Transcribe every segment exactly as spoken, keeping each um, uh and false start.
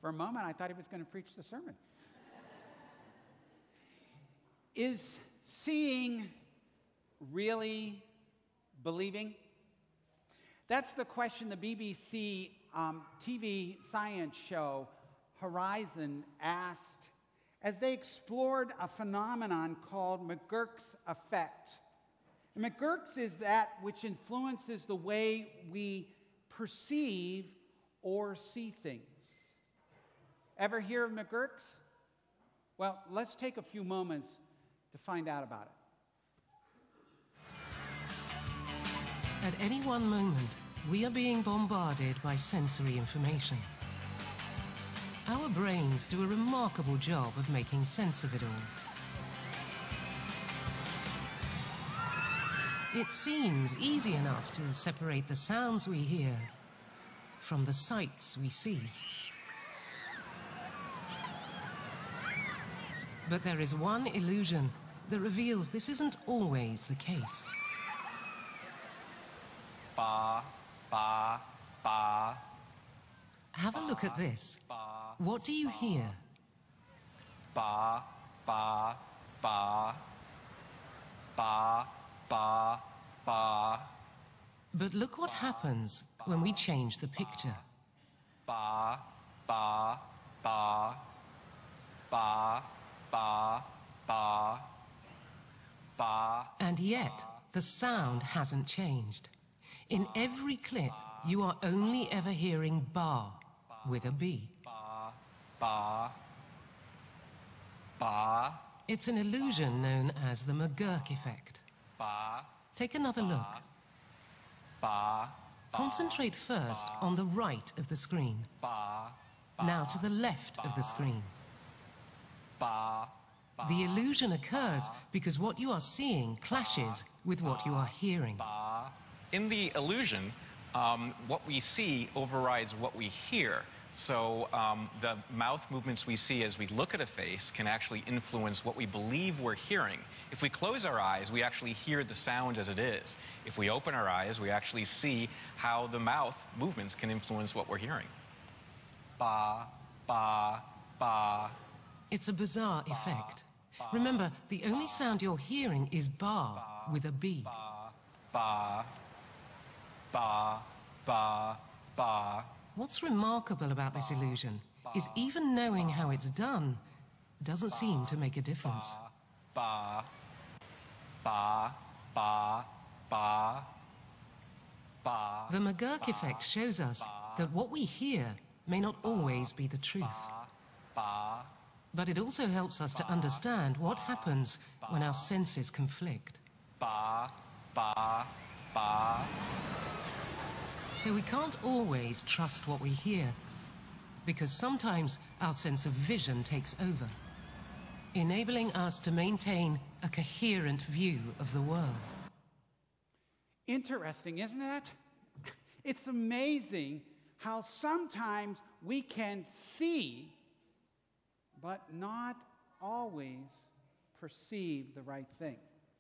For a moment, I thought he was going to preach the sermon. Is seeing really believing? That's the question the B B C um, T V science show Horizon asked as they explored a phenomenon called McGurk's effect. And McGurk's is that which influences the way we perceive or see things. Ever hear of McGurk's? Well, let's take a few moments to find out about it. At any one moment, we are being bombarded by sensory information. Our brains do a remarkable job of making sense of it all. It seems easy enough to separate the sounds we hear from the sights we see. But there is one illusion that reveals this isn't always the case. Ba, ba, ba. Have a look at this. What do you hear? Ba, ba, ba. Ba, ba, ba. But look what happens when we change the picture. Ba, ba, ba. Ba, ba, ba. Ba. And yet, the sound hasn't changed. In every clip, you are only ever hearing ba with a B. Ba, ba, ba. It's an illusion known as the McGurk effect. Ba, Take another look. ba. Concentrate first on the right of the screen. Ba, Now to the left of the screen. ba. The illusion occurs because what you are seeing clashes with what you are hearing. In the illusion, um, what we see overrides what we hear. So um, the mouth movements we see as we look at a face can actually influence what we believe we're hearing. If we close our eyes, we actually hear the sound as it is. If we open our eyes, we actually see how the mouth movements can influence what we're hearing. Ba, ba, ba. It's a bizarre effect. Remember, the only sound you're hearing is ba with a B. Ba, ba, ba, ba. What's remarkable about this illusion is even knowing how it's done doesn't seem to make a difference. Ba, ba, ba, ba, ba. The McGurk effect shows us that what we hear may not always be the truth. Ba, But it also helps us to understand what happens when our senses conflict. ba, ba, ba. So we can't always trust what we hear, because sometimes our sense of vision takes over, enabling us to maintain a coherent view of the world. Interesting, isn't it? It's amazing how sometimes we can see, but not always perceive the right thing.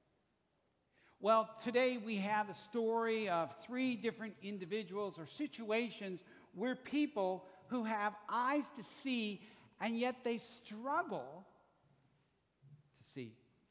Well, today we have a story of three different individuals or situations where people who have eyes to see and yet they struggle to see.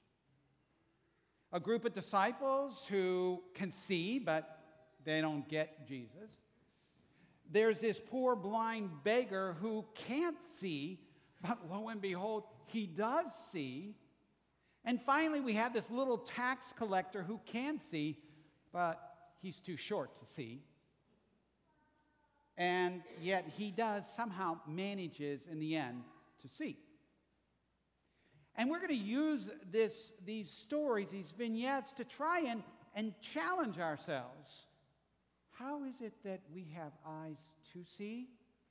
A group of disciples who can see, but they don't get Jesus. There's this poor blind beggar who can't see, but lo and behold, he does see. And finally, we have this little tax collector who can see, but he's too short to see. And yet he does somehow manages in the end to see. And we're going to use this, these stories, these vignettes, to try and, and challenge ourselves. How is it that we have eyes to see?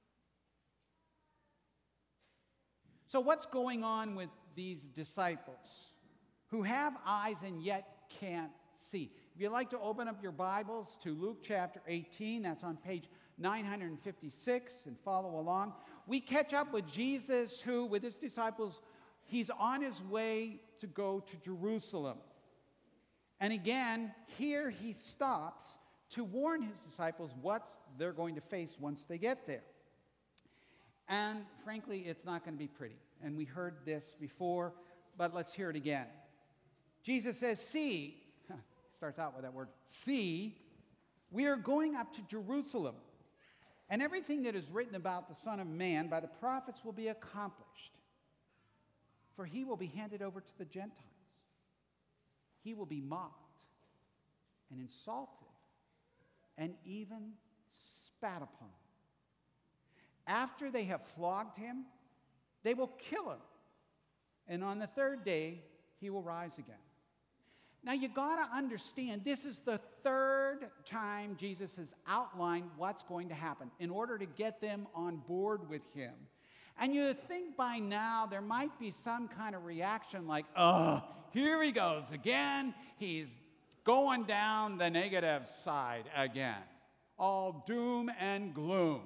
So what's going on with these disciples who have eyes and yet can't see? If you'd like to open up your Bibles to Luke chapter eighteen, that's on page nine fifty-six, and follow along. We catch up with Jesus who, with his disciples, he's on his way to go to Jerusalem. And again, here he stops to warn his disciples what they're going to face once they get there. And frankly, it's not going to be pretty. And we heard this before, but let's hear it again. Jesus says, see, starts out with that word, see, we are going up to Jerusalem, and everything that is written about the Son of Man by the prophets will be accomplished. For he will be handed over to the Gentiles. He will be mocked and insulted and even spat upon. After they have flogged him, they will kill him. And on the third day, he will rise again. Now, you got to understand, this is the third time Jesus has outlined what's going to happen in order to get them on board with him. And you think by now there might be some kind of reaction like, oh, here he goes again. He's going down the negative side again. All doom and gloom.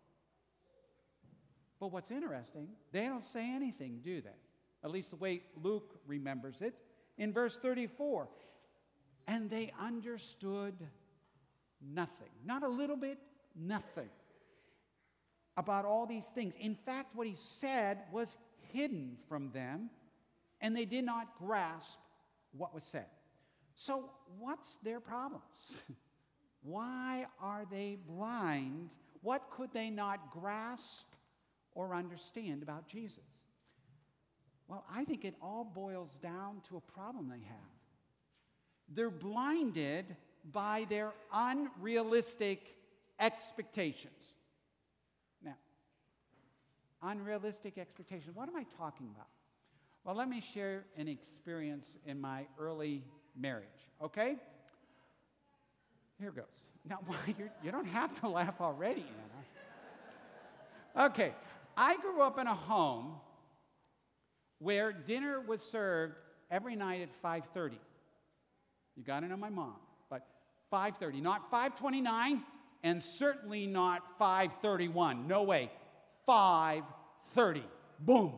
But what's interesting, they don't say anything, do they? At least the way Luke remembers it. In verse thirty-four, and they understood nothing. Not a little bit, nothing about all these things. In fact, what he said was hidden from them, and they did not grasp what was said. So what's their problems? Why are they blind? What could they not grasp or understand about Jesus? Well, I think it all boils down to a problem they have. They're blinded by their unrealistic expectations. Now, unrealistic expectations, what am I talking about? Well, let me share an experience in my early marriage, okay? Here goes. Now, you're, you don't have to laugh already, Anna. Okay, I grew up in a home where dinner was served every night at five thirty. You got to know my mom, but five thirty, not five twenty-nine, and certainly not five thirty-one. No way. five thirty. Boom.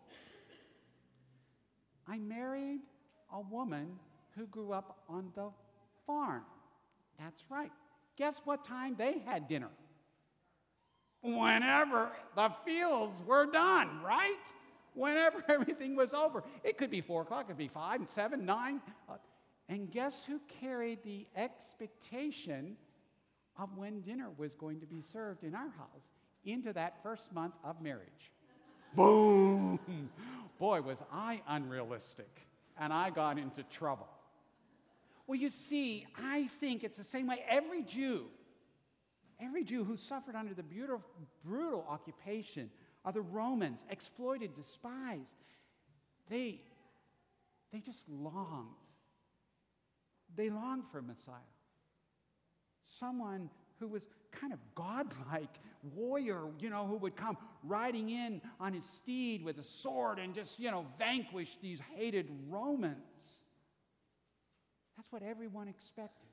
I married a woman who grew up on the farm. That's right. Guess what time they had dinner? Whenever the fields were done, right? Whenever everything was over. It could be four o'clock, it could be five, seven, nine. Uh, and guess who carried the expectation of when dinner was going to be served in our house into that first month of marriage? Boom! Boy, was I unrealistic, and I got into trouble. Well, you see, I think it's the same way. Every Jew, every Jew who suffered under the brutal, brutal occupation of the Romans, exploited, despised, they, they just longed. They longed for a Messiah. Someone who was kind of godlike, warrior, you know, who would come riding in on his steed with a sword and just, you know, vanquish these hated Romans. That's what everyone expected.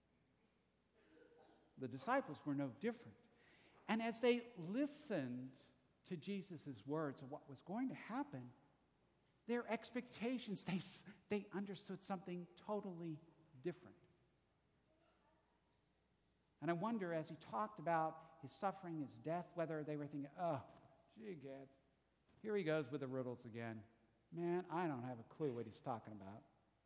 The disciples were no different. And as they listened to Jesus' words of what was going to happen, their expectations, they, they understood something totally different. And I wonder, as he talked about his suffering, his death, whether they were thinking, oh, gee, gads, here he goes with the riddles again. Man, I don't have a clue what he's talking about.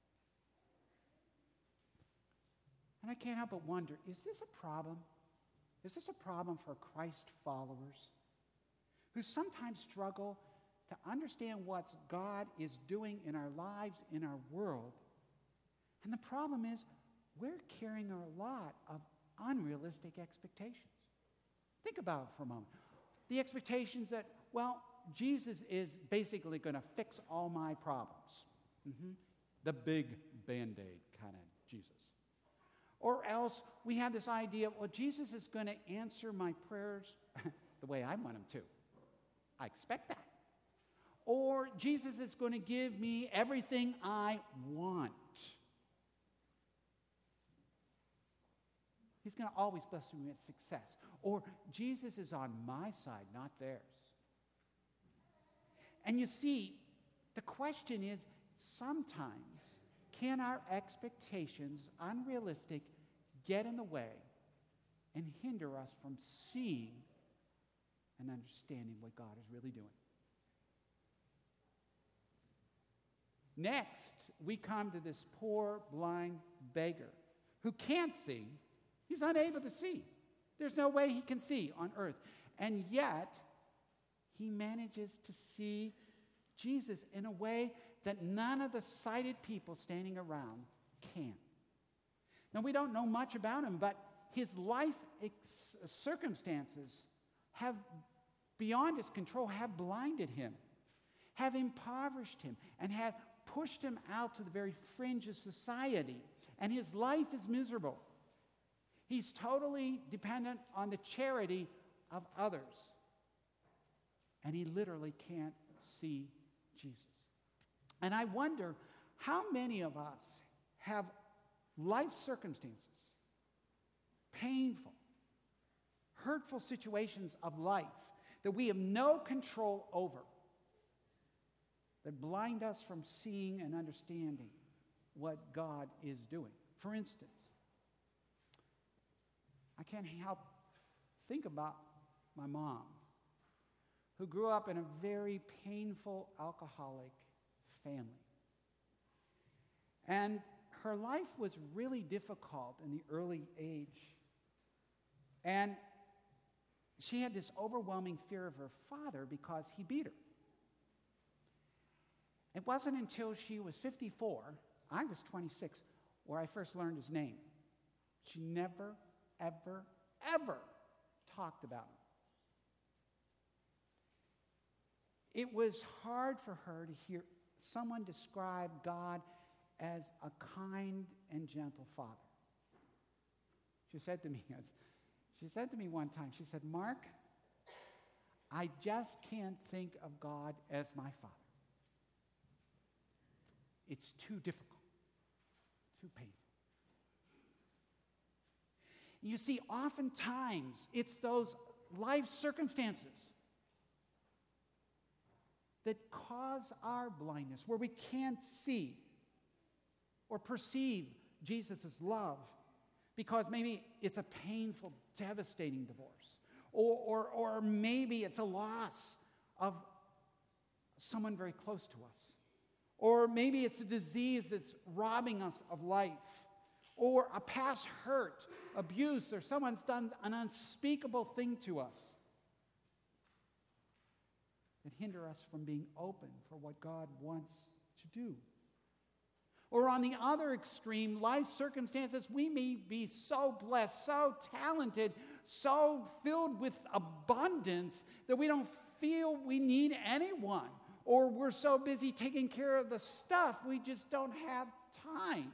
And I can't help but wonder, is this a problem? Is this a problem for Christ followers who sometimes struggle to understand what God is doing in our lives, in our world? And the problem is, we're carrying a lot of unrealistic expectations. Think about it for a moment. The expectations that, well, Jesus is basically going to fix all my problems. Mm-hmm. The big Band-Aid kind of Jesus. Or else we have this idea, well, Jesus is going to answer my prayers the way I want him to. I expect that. Or Jesus is going to give me everything I want. He's going to always bless me with success. Or Jesus is on my side, not theirs. And you see, the question is, sometimes can our expectations, unrealistic, get in the way and hinder us from seeing and understanding what God is really doing. Next, we come to this poor blind beggar who can't see. He's unable to see. There's no way he can see on earth. And yet, he manages to see Jesus in a way that none of the sighted people standing around can. Now, we don't know much about him, but his life ex- circumstances have, beyond his control, have blinded him, have impoverished him, and have pushed him out to the very fringe of society. And his life is miserable. He's totally dependent on the charity of others. And he literally can't see Jesus. And I wonder how many of us have life circumstances, painful, hurtful situations of life that we have no control over, that blind us from seeing and understanding what God is doing. For instance, I can't help think about my mom, who grew up in a very painful alcoholic family. And her life was really difficult in the early age. And she had this overwhelming fear of her father because he beat her. It wasn't until she was fifty-four, I was twenty-six, where I first learned his name. She never, ever, ever talked about him. It was hard for her to hear someone describe God as a kind and gentle father. She said to me, she said to me one time, she said, "Mark, I just can't think of God as my father. It's too difficult, too painful." You see, oftentimes it's those life circumstances that cause our blindness, where we can't see or perceive Jesus' love, because maybe it's a painful, devastating divorce, or, or, or maybe it's a loss of someone very close to us, or maybe it's a disease that's robbing us of life, or a past hurt, abuse, or someone's done an unspeakable thing to us that hinder us from being open for what God wants to do. Or on the other extreme, life circumstances, we may be so blessed, so talented, so filled with abundance that we don't feel we need anyone. Or we're so busy taking care of the stuff, we just don't have time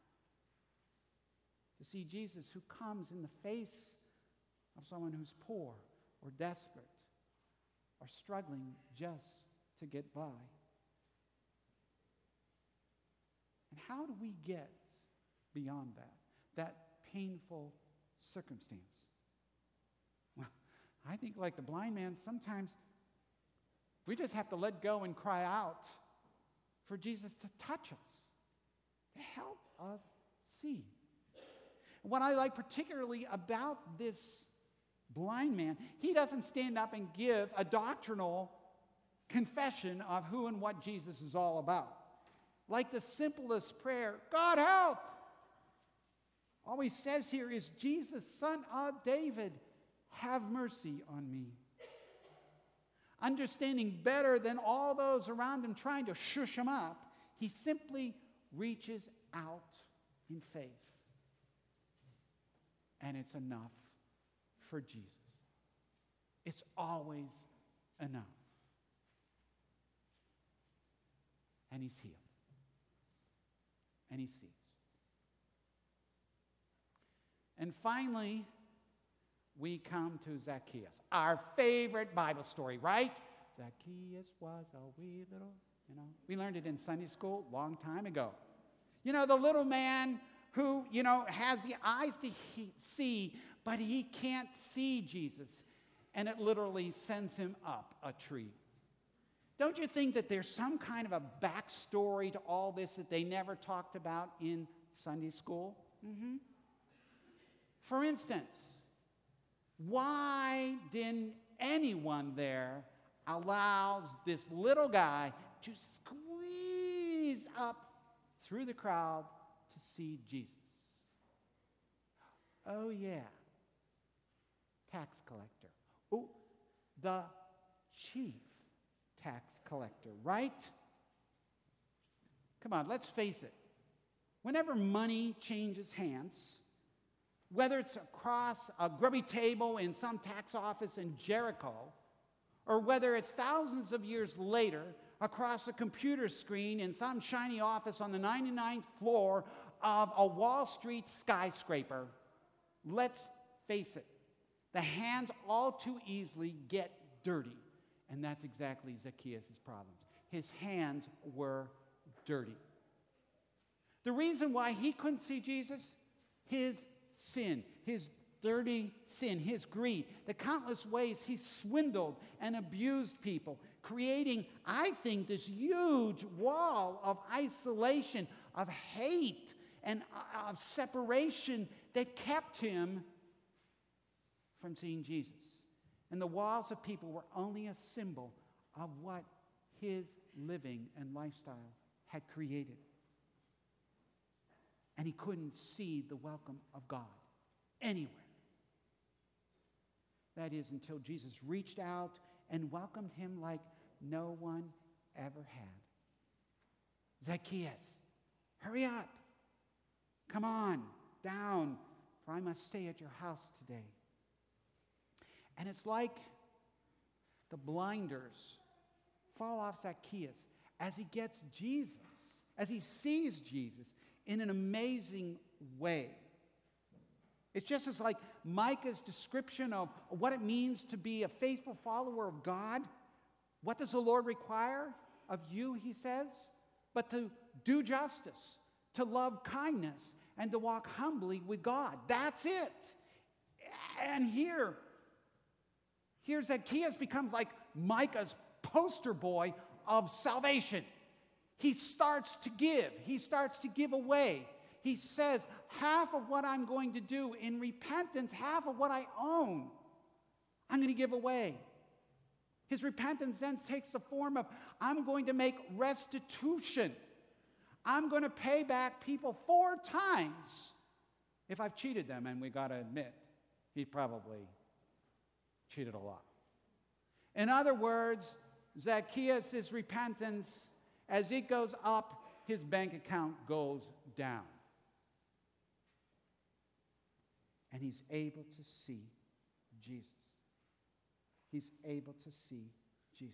to see Jesus, who comes in the face of someone who's poor or desperate or struggling just to get by. And how do we get beyond that, that painful circumstance? Well, I think like the blind man, sometimes we just have to let go and cry out for Jesus to touch us, to help us see. What I like particularly about this blind man, he doesn't stand up and give a doctrinal confession of who and what Jesus is all about. Like the simplest prayer, "God help!" All he says here is, "Jesus, Son of David, have mercy on me." Understanding better than all those around him trying to shush him up, he simply reaches out in faith. And it's enough for Jesus. It's always enough. And he's healed. And he sees. And finally, we come to Zacchaeus, our favorite Bible story, right? Zacchaeus was a wee little, you know. We learned it in Sunday school a long time ago. You know, the little man who, you know, has the eyes to he- see, but he can't see Jesus. And it literally sends him up a tree. Don't you think that there's some kind of a backstory to all this that they never talked about in Sunday school? Mm-hmm. For instance, why didn't anyone there allows this little guy to squeeze up through the crowd to see Jesus. Oh, yeah. Tax collector. Oh, the chief tax collector, right? Come on, let's face it. Whenever money changes hands, whether it's across a grubby table in some tax office in Jericho, or whether it's thousands of years later across a computer screen in some shiny office on the ninety-ninth floor of a Wall Street skyscraper, let's face it, the hands all too easily get dirty. And that's exactly Zacchaeus' problems. His hands were dirty. The reason why he couldn't see Jesus, his sin, his dirty sin, his greed, the countless ways he swindled and abused people, creating, I think, this huge wall of isolation, of hate, and of separation that kept him from seeing Jesus. And the walls of people were only a symbol of what his living and lifestyle had created. And he couldn't see the welcome of God anywhere. That is, until Jesus reached out and welcomed him like no one ever had. Zacchaeus, hurry up. Come on, down, for I must stay at your house today. And it's like the blinders fall off Zacchaeus as he gets Jesus, as he sees Jesus in an amazing way. It's just as like Micah's description of what it means to be a faithful follower of God. What does the Lord require of you, he says? But to do justice, to love kindness, and to walk humbly with God. That's it. And here, here Zacchaeus becomes like Micah's poster boy of salvation. He starts to give. He starts to give away. He says, half of what I'm going to do in repentance, half of what I own, I'm going to give away. His repentance then takes the form of, I'm going to make restitution. I'm going to pay back people four times if I've cheated them. And we got to admit, he probably cheated a lot. In other words, Zacchaeus' repentance, as it goes up, his bank account goes down. And he's able to see Jesus. He's able to see Jesus.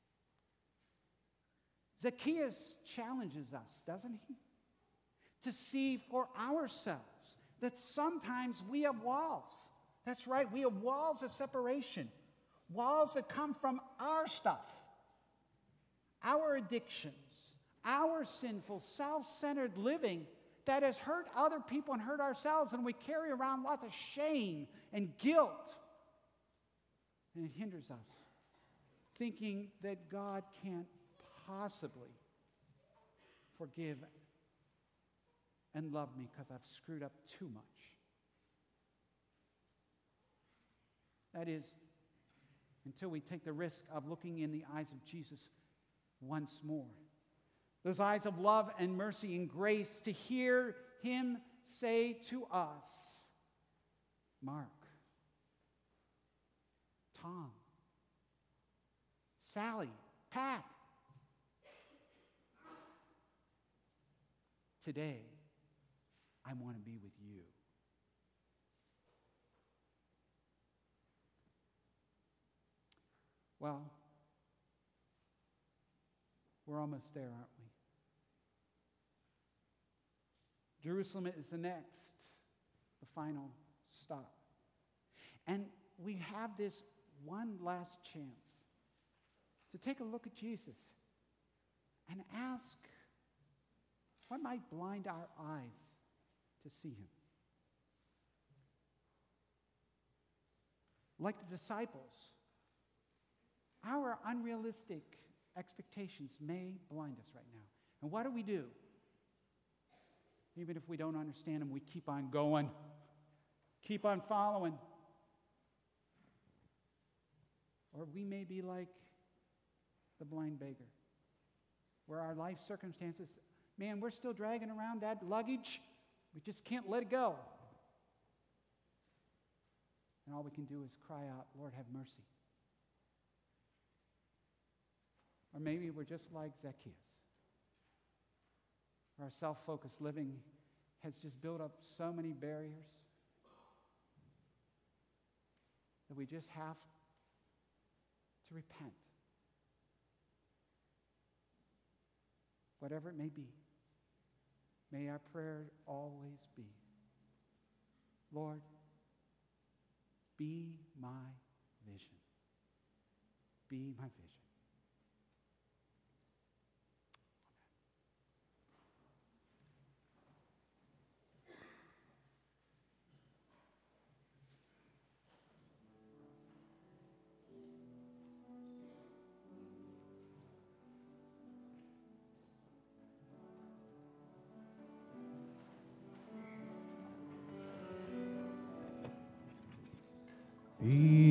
Zacchaeus challenges us, doesn't he? To see for ourselves that sometimes we have walls. That's right, we have walls of separation. Walls that come from our stuff, our addictions, our sinful, self-centered living that has hurt other people and hurt ourselves, and we carry around lots of shame and guilt. And it hinders us, thinking that God can't possibly forgive and love me because I've screwed up too much. That is, until we take the risk of looking in the eyes of Jesus once more. Those eyes of love and mercy and grace, to hear him say to us, Mark, Tom, Sally, Pat, today I want to be with you. Well, we're almost there, aren't we? Jerusalem is the next, the final stop. And we have this one last chance to take a look at Jesus and ask, what might blind our eyes to see him? Like the disciples, our unrealistic expectations may blind us right now. And what do we do? Even if we don't understand them, we keep on going. Keep on following. Or we may be like the blind beggar, where our life circumstances, man, we're still dragging around that luggage. We just can't let it go. And all we can do is cry out, Lord, have mercy. Or maybe we're just like Zacchaeus, where our self-focused living has just built up so many barriers that we just have to repent. Whatever it may be, may our prayer always be, Lord, be my vision. Be my vision. Be